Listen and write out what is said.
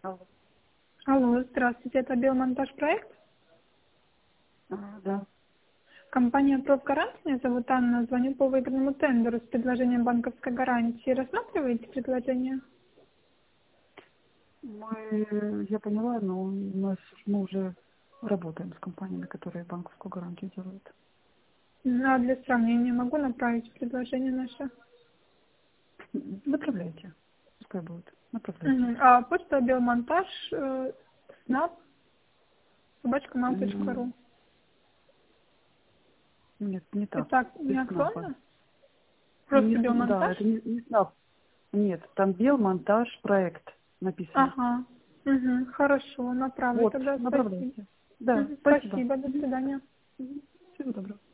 Алло. Алло, здравствуйте, это Белмонтаж проект. Да. Компания «Профгарант», меня зовут Анна, звоню по выигранному тендеру с предложением банковской гарантии. Рассматриваете предложение? Я поняла, но мы уже работаем с компаниями, которые банковскую гарантию делают. Ну, а для сравнения могу направить предложение наше? Направляйте. Пускай будет. Направляйте. А почта Белмонтаж, снап, М, собачка.mail.ru. Нет, не так. Итак, не Без СНАПа. актуально? Просто Да, Белмонтаж? это не СНАП. Нет, там Белмонтаж проект написано. Ага. Хорошо, направлю Вот, тогда, спасибо. направляйте. Да, спасибо. Спасибо, до свидания. Всего доброго.